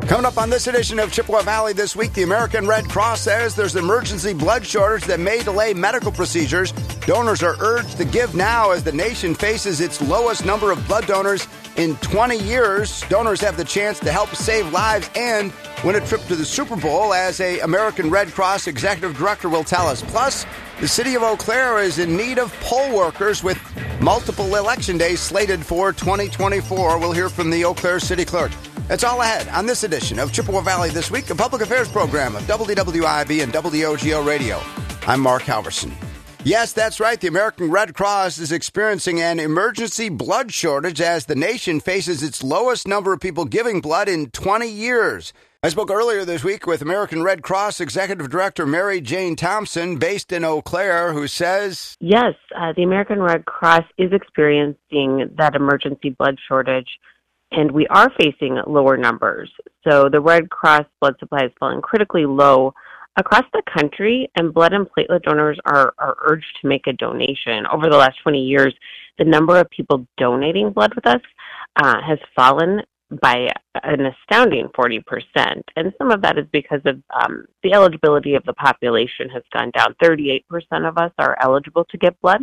Coming up on this edition of Chippewa Valley this week, the American Red Cross says there's an emergency blood shortage that may delay medical procedures. Donors are urged to give now as the nation faces its lowest number of blood donors in 20 years. Donors have the chance to help save lives and win a trip to the Super Bowl, as a American Red Cross executive director will tell us. Plus, the city of Eau Claire is in need of poll workers with multiple election days slated for 2024. We'll hear from the Eau Claire city clerk. That's all ahead on this edition of Chippewa Valley This Week, a public affairs program of WWIB and WOGO Radio. I'm Mark Halverson. Yes, that's right. The American Red Cross is experiencing an emergency blood shortage as the nation faces its lowest number of people giving blood in 20 years. I spoke earlier this week with American Red Cross Executive Director Mary Jane Thompson, based in Eau Claire, who says, yes, the American Red Cross is experiencing that emergency blood shortage, and we are facing lower numbers. So the Red Cross blood supply is falling critically low across the country, and blood and platelet donors are urged to make a donation. Over the last 20 years, the number of people donating blood with us has fallen by an astounding 40%. And some of that is because of the eligibility of the population has gone down. 38% of us are eligible to get blood.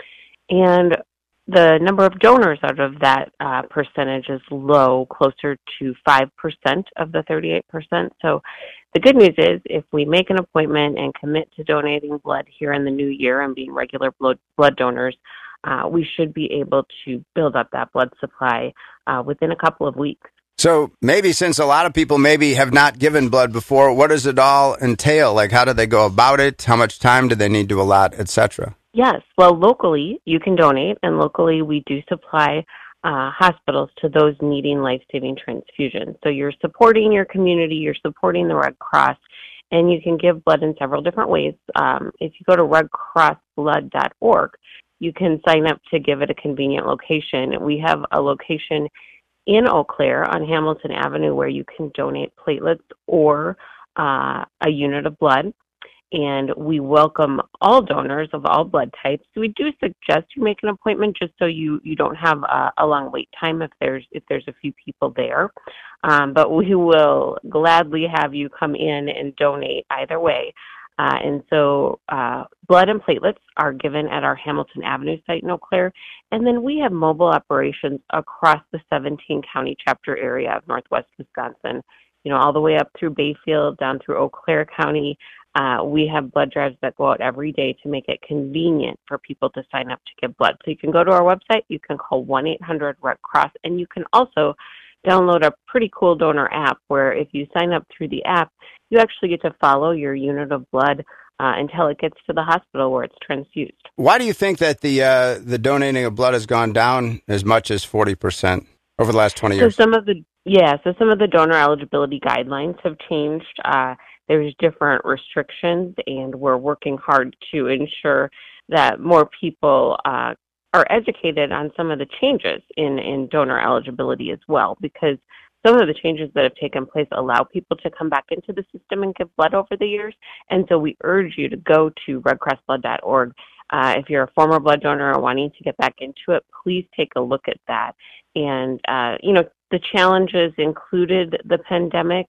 And the number of donors out of that percentage is low, closer to 5% of the 38%. So the good news is if we make an appointment and commit to donating blood here in the new year and being regular blood donors, we should be able to build up that blood supply within a couple of weeks. So maybe since a lot of people maybe have not given blood before, what does it all entail? Like, how do they go about it? How much time do they need to allot, etc.? Yes. Well, locally, you can donate, and locally we do supply hospitals to those needing life-saving transfusions. So you're supporting your community, you're supporting the Red Cross, and you can give blood in several different ways. If you go to redcrossblood.org, you can sign up to give at a convenient location. We have a location in Eau Claire on Hamilton Avenue where you can donate platelets or a unit of blood. And we welcome all donors of all blood types. We do suggest you make an appointment just so you don't have a long wait time if there's a few people there. But we will gladly have you come in and donate either way. And so blood and platelets are given at our Hamilton Avenue site in Eau Claire. And then we have mobile operations across the 17-county chapter area of Northwest Wisconsin, all the way up through Bayfield, down through Eau Claire County. We have blood drives that go out every day to make it convenient for people to sign up to give blood. So you can go to our website, you can call 1-800-RED-CROSS, and you can also download a pretty cool donor app where if you sign up through the app, you actually get to follow your unit of blood until it gets to the hospital where it's transfused. Why do you think that the donating of blood has gone down as much as 40% over the last 20 years? So some of the donor eligibility guidelines have changed. There's different restrictions, and we're working hard to ensure that more people are educated on some of the changes in donor eligibility as well, because some of the changes that have taken place allow people to come back into the system and give blood over the years. And so we urge you to go to redcrossblood.org. If you're a former blood donor or wanting to get back into it, please take a look at that. And, the challenges included the pandemic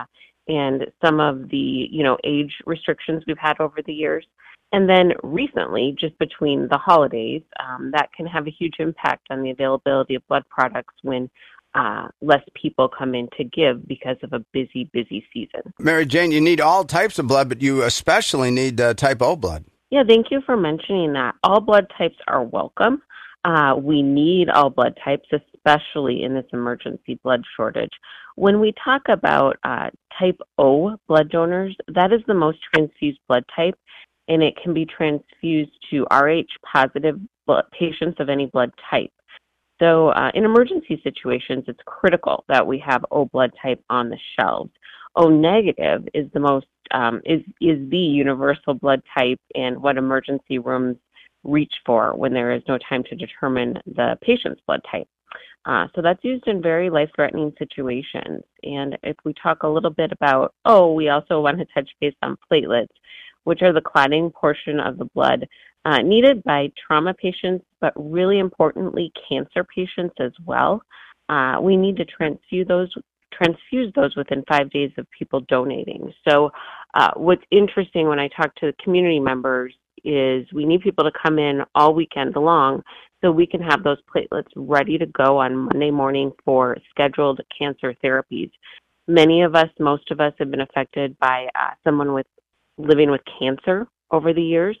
and some of the, age restrictions we've had over the years. And then recently, just between the holidays, that can have a huge impact on the availability of blood products when less people come in to give because of a busy season. Mary Jane, you need all types of blood, but you especially need type O blood. Yeah, thank you for mentioning that. All blood types are welcome. We need all blood types, especially in this emergency blood shortage. When we talk about type O blood donors, that is the most transfused blood type, and it can be transfused to Rh positive patients of any blood type. So in emergency situations, it's critical that we have O blood type on the shelves. O negative is the most is the universal blood type and what emergency rooms reach for when there is no time to determine the patient's blood type. So that's used in very life-threatening situations. And if we talk a little bit about we also want to touch base on platelets, which are the clotting portion of the blood needed by trauma patients, but really importantly, cancer patients as well. We need to transfuse transfused those within 5 days of people donating. So what's interesting when I talk to the community members is we need people to come in all weekend long so we can have those platelets ready to go on Monday morning for scheduled cancer therapies. Many of us, most of us, have been affected by someone living with cancer over the years.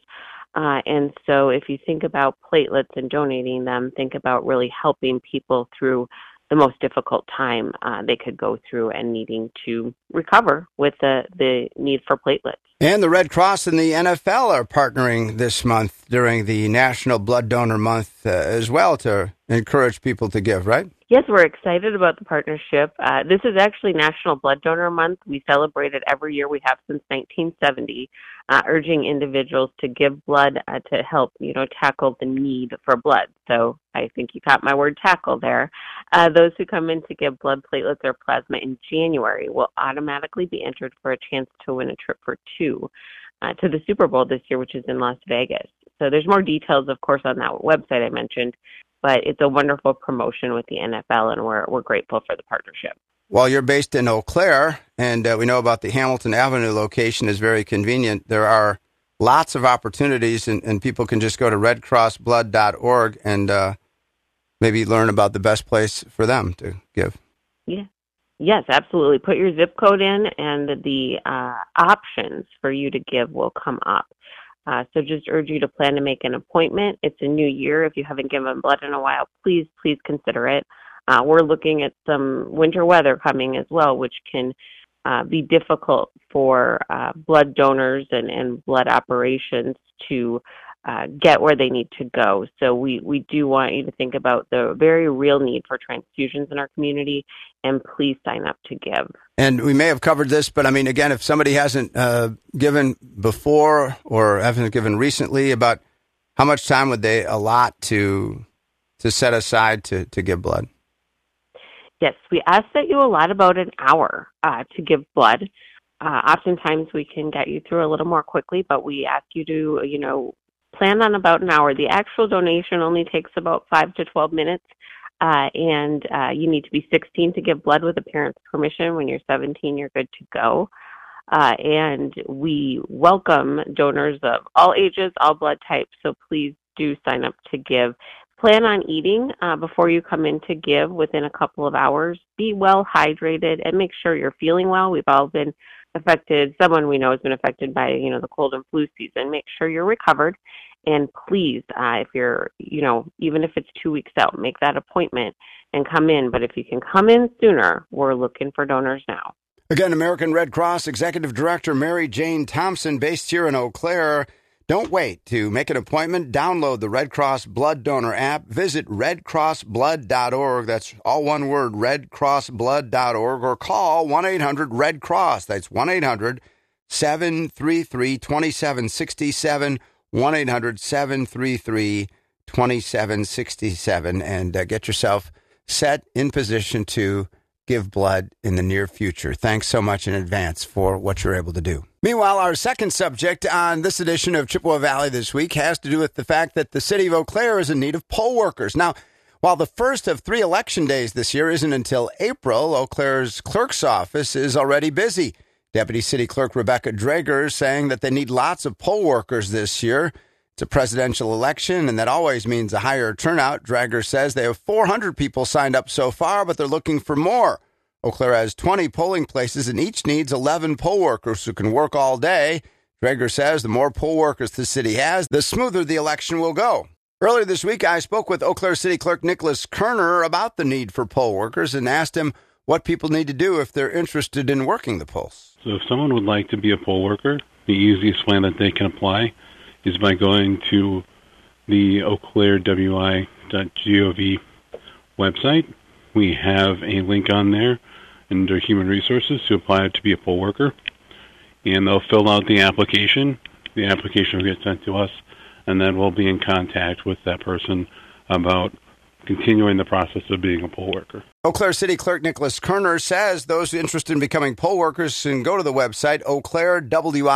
And so if you think about platelets and donating them, think about really helping people through the most difficult time they could go through and needing to recover with the need for platelets. And the Red Cross and the NFL are partnering this month during the National Blood Donor Month as well to encourage people to give, right? Yes, we're excited about the partnership. This is actually National Blood Donor Month. We celebrate it every year. We have since 1970, urging individuals to give blood to help, tackle the need for blood. So I think you caught my word tackle there. Those who come in to give blood, platelets, or plasma in January will automatically be entered for a chance to win a trip for two to the Super Bowl this year, which is in Las Vegas. So there's more details, of course, on that website I mentioned, but it's a wonderful promotion with the NFL, and we're grateful for the partnership. Well, you're based in Eau Claire, and we know about the Hamilton Avenue location is very convenient. There are lots of opportunities, and people can just go to redcrossblood.org and maybe learn about the best place for them to give. Yeah. Yes, absolutely. Put your zip code in, and the options for you to give will come up. So just urge you to plan to make an appointment. It's a new year. If you haven't given blood in a while, please consider it. We're looking at some winter weather coming as well, which can be difficult for blood donors and blood operations to get where they need to go. So we do want you to think about the very real need for transfusions in our community, and please sign up to give. And we may have covered this, but I mean, again, if somebody hasn't given before or haven't given recently, about how much time would they allot to set aside to give blood? Yes, we ask that you allot about an hour to give blood. Oftentimes we can get you through a little more quickly, but we ask you to, plan on about an hour. The actual donation only takes about 5 to 12 minutes, and you need to be 16 to give blood with a parent's permission. When you're 17, you're good to go. And we welcome donors of all ages, all blood types, so please do sign up to give. Plan on eating before you come in to give within a couple of hours. Be well hydrated and make sure you're feeling well. We've all been affected. Someone we know has been affected by, the cold and flu season. Make sure you're recovered. And please, if you're, even if it's 2 weeks out, make that appointment and come in. But if you can come in sooner, we're looking for donors now. Again, American Red Cross Executive Director Mary Jane Thompson, based here in Eau Claire. Don't wait to make an appointment. Download the Red Cross Blood Donor app. Visit redcrossblood.org. That's all one word, redcrossblood.org, or call 1-800-RED-CROSS. That's 1-800-733-2767, 1-800-733-2767, and get yourself set in position to give blood in the near future. Thanks so much in advance for what you're able to do. Meanwhile, our second subject on this edition of Chippewa Valley this week has to do with the fact that the city of Eau Claire is in need of poll workers. Now, while the first of 3 election days this year isn't until April, Eau Claire's clerk's office is already busy. Deputy City Clerk Rebecca Drager is saying that they need lots of poll workers this year. It's a presidential election, and that always means a higher turnout. Drager says they have 400 people signed up so far, but they're looking for more. Eau Claire has 20 polling places, and each needs 11 poll workers who can work all day. Drager says the more poll workers the city has, the smoother the election will go. Earlier this week, I spoke with Eau Claire City Clerk Nicholas Kerner about the need for poll workers and asked him what people need to do if they're interested in working the polls. So if someone would like to be a poll worker, the easiest way that they can apply is by going to the eauclairewi.gov website. We have a link on there under Human Resources to apply to be a poll worker. And they'll fill out the application. The application will get sent to us, and then we'll be in contact with that person about continuing the process of being a poll worker. Eau Claire City Clerk Nicholas Kerner says those interested in becoming poll workers can go to the website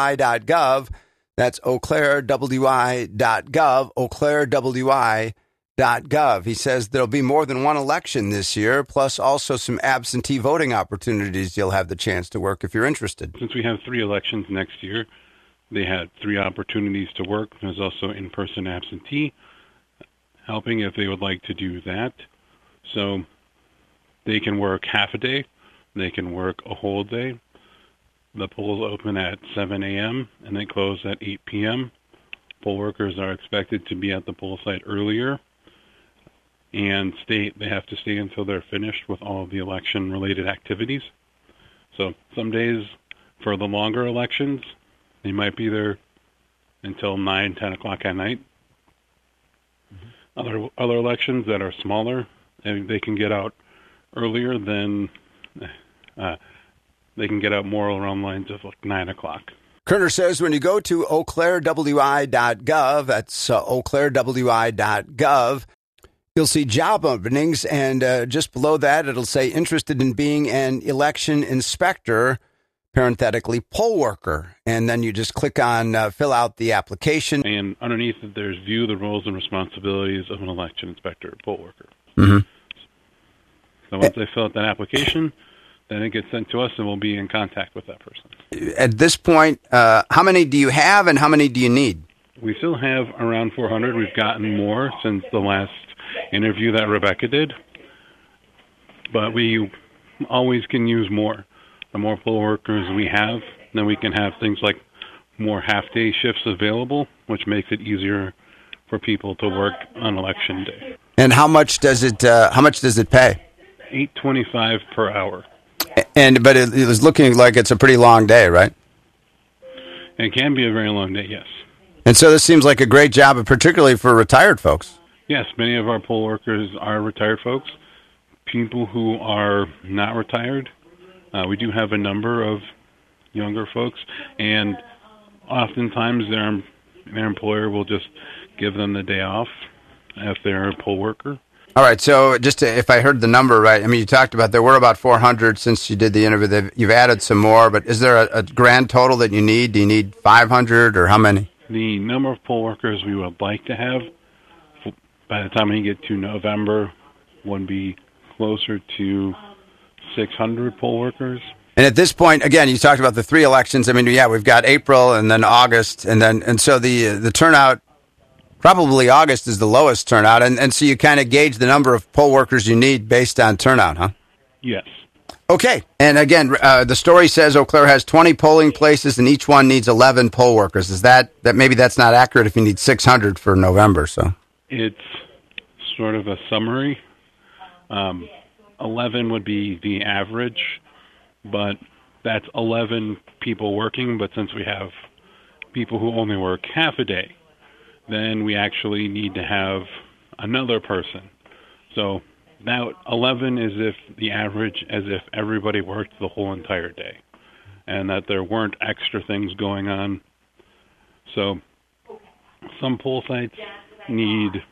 eauclairewi.gov. That's eauclairewi.gov, eauclairewi.gov. .gov. He says there'll be more than one election this year, plus also some absentee voting opportunities you'll have the chance to work if you're interested. Since we have 3 elections next year, they had 3 opportunities to work. There's also in-person absentee helping if they would like to do that. So they can work half a day. They can work a whole day. The polls open at 7 a.m. and they close at 8 p.m. Poll workers are expected to be at the poll site earlier and they have to stay until they're finished with all of the election-related activities. So some days for the longer elections, they might be there until 9, 10 o'clock at night. Other elections that are smaller, and they can get out earlier than they can get out more around lines of like 9 o'clock. Kerner says when you go to eauclairwi.gov, that's eauclairwi.gov, you'll see job openings, and just below that, it'll say interested in being an election inspector, parenthetically, poll worker. And then you just click on fill out the application. And underneath it, there's view the roles and responsibilities of an election inspector or poll worker. Mm-hmm. So once they fill out that application, then it gets sent to us and we'll be in contact with that person. At this point, how many do you have and how many do you need? We still have around 400. We've gotten more since the last interview that Rebecca did, but we always can use more. The more poll workers we have, then we can have things like more half-day shifts available, which makes it easier for people to work on election day. And how much does it pay? $8.25 per hour. But it was looking like it's a pretty long day, right? It can be a very long day, yes. And so this seems like a great job, particularly for retired folks. Yes, many of our poll workers are retired folks. People who are not retired, we do have a number of younger folks, and oftentimes their employer will just give them the day off if they're a poll worker. All right, so if I heard the number right, I mean, you talked about there were about 400 since you did the interview. You've added some more, but is there a grand total that you need? Do you need 500 or how many? The number of poll workers we would like to have by the time we get to November would be closer to 600 poll workers. And at this point, again, you talked about the 3 elections. I mean, yeah, we've got April and then August, and so the turnout, probably August is the lowest turnout, and so you kind of gauge the number of poll workers you need based on turnout, huh? Yes. Okay, and again, the story says Eau Claire has 20 polling places, and each one needs 11 poll workers. Is that maybe that's not accurate if you need 600 for November? So it's sort of a summary. 11 would be the average, but that's 11 people working. But since we have people who only work half a day, then we actually need to have another person. So now 11 is if the average as if everybody worked the whole entire day and that there weren't extra things going on. So some poll sites need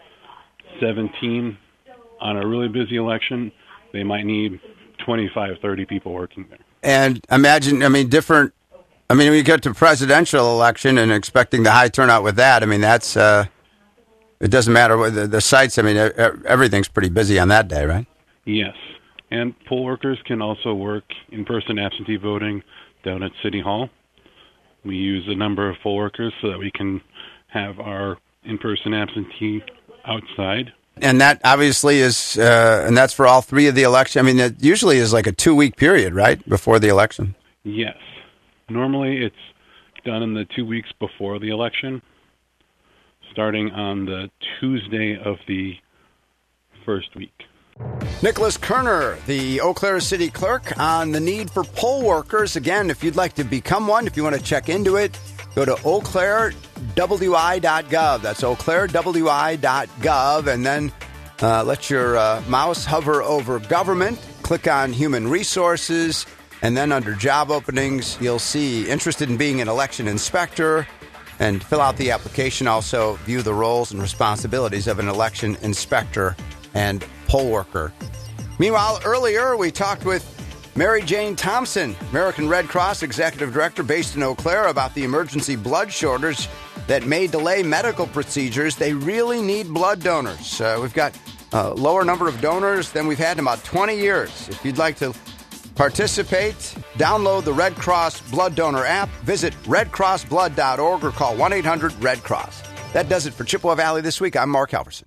17 on a really busy election. They might need 25, 30 people working there. And imagine, when you get to presidential election and expecting the high turnout with that, I mean, that's, it doesn't matter what the sites, everything's pretty busy on that day, right? Yes. And poll workers can also work in-person absentee voting down at City Hall. We use a number of poll workers so that we can have our in-person absentee outside. And that obviously is, and that's for all 3 of the election. It usually is like a 2-week period, right, before the election? Yes. Normally it's done in the 2 weeks before the election, starting on the Tuesday of the first week. Nicholas Kerner, the Eau Claire City Clerk, on the need for poll workers. Again, if you'd like to become one, if you want to check into it, go to eauclairwi.gov. That's eauclairwi.gov, and then let your mouse hover over government, click on human resources, and then under job openings, you'll see interested in being an election inspector, and fill out the application. Also, view the roles and responsibilities of an election inspector and poll worker. Meanwhile, earlier we talked with Mary Jane Thompson, American Red Cross Executive Director based in Eau Claire, about the emergency blood shortage that may delay medical procedures. They really need blood donors. We've got a lower number of donors than we've had in about 20 years. If you'd like to participate, download the Red Cross Blood Donor app, visit redcrossblood.org or call 1-800-RED-CROSS. That does it for Chippewa Valley This Week. I'm Mark Halverson.